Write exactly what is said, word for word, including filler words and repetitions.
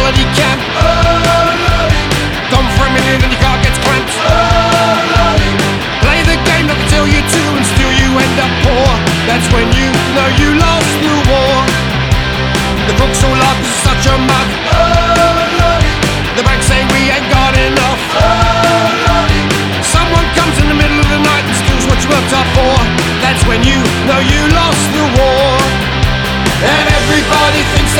bloody camp. Gone for a minute and your car gets cramped. Play the game not until you're two and still you end up poor. That's when you know you lost the war. The crooks all laugh 'cause it's such a mug. The banks say we ain't got enough. Someone comes in the middle of the night and steals what you worked hard for. That's when you know you lost the war. And everybody thinks